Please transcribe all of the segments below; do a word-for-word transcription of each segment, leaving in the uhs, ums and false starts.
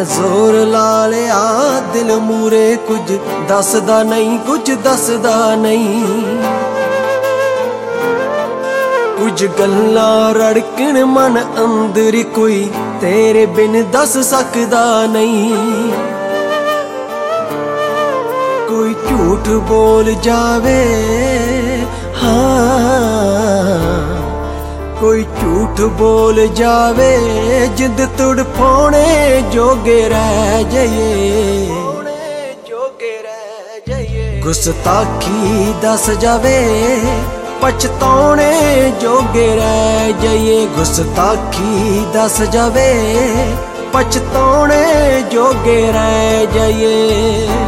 मैं जोर ला लिया दिल मूरे, कुछ दसदा नहीं कुछ दसदा नहीं। कुछ गल्लां रड़कण मन अंदर, कोई तेरे बिन दस सकदा नहीं। कोई झूठ बोल जावे हाँ, कोई झूठ बोल जावे जिद तुड़ पाने जोगे रह जाइए, जोगे रह जाइए। गुस्ताखी दस जावे पछताने जोगे रह जाइए, गुस्ताखी दस जावे पछताने जोगे रह जाइए।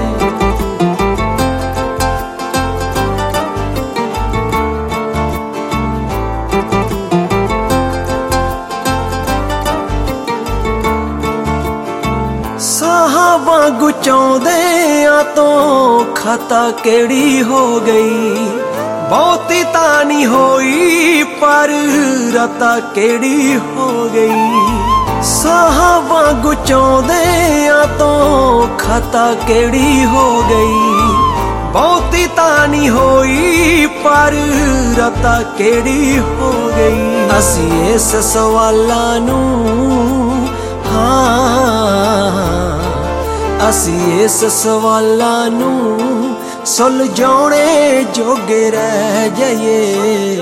साहां वांगू चौंदियां तो खता केड़ी हो गई, बहुती तानी होई पर रता केड़ी हो गई। साहां वांगू चौंदियां तो खता केड़ी हो गई, बहुती तानी होई पर रता केड़ी हो गई। असी इस सवालां नूं हाँ, असी इस सवालां नूं सुलझाने जोगे रह जाइए।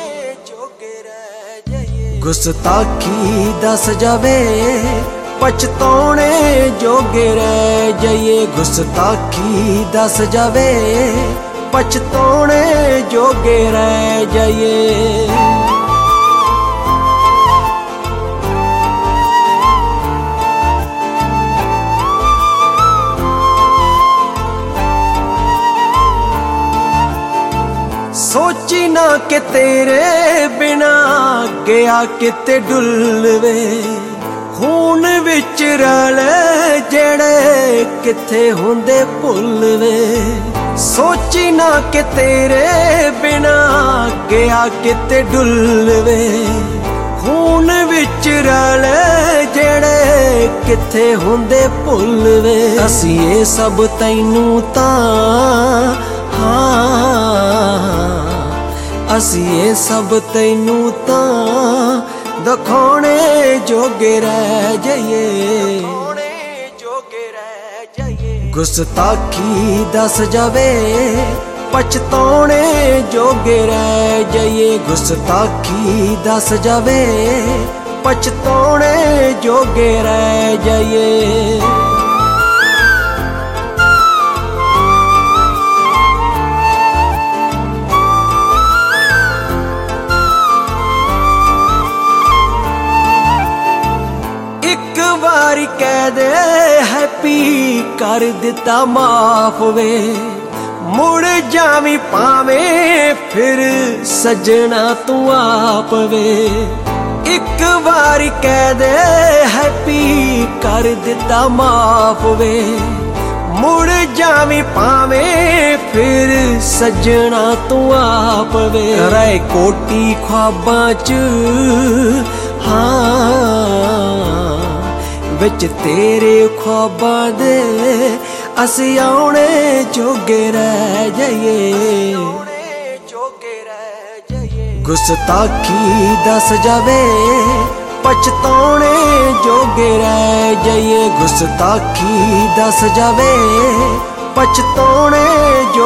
गुस्ताखी दस जावे पछताने जोगे रह जाइए, गुस्ताखी दस जावे पछताने जोगे रह जाइए। सोची ना कि तेरे बिना गया किते डुलवे, खून विच रले जेड़े किथे हुंदे भुलवे। सोची ना कि तेरे बिना गया किते डुलवे, खून विच रले जेड़े किथे हुंदे भुलवे। असी ये सब तैनू तां हाँ, असी ये सब तैनू तां दिखाने जोगे रह जाइए, गुस्ताखी दस जावे पछताने जोगे रह जाइए, गुस्ताखी दस जावे पछताने जोगे रह जाइए। कह दे हैप्पी कर दिता माफ वे, मुड़ जावी पावे फिर सजना तू आप वे। एक बार कह दे हैप्पी कर दिता माफ वे, मुड़ जावी पावे फिर सजना तू आप वे। राय कोटी ख्वाबां च हाँ, विच तेरे ख्वाबां दे असी आने जोगे रह जाइए, गुस्ताखी दस जावे पछताने जोगे रह जाइए, गुस्ताखी दस जावे पछताने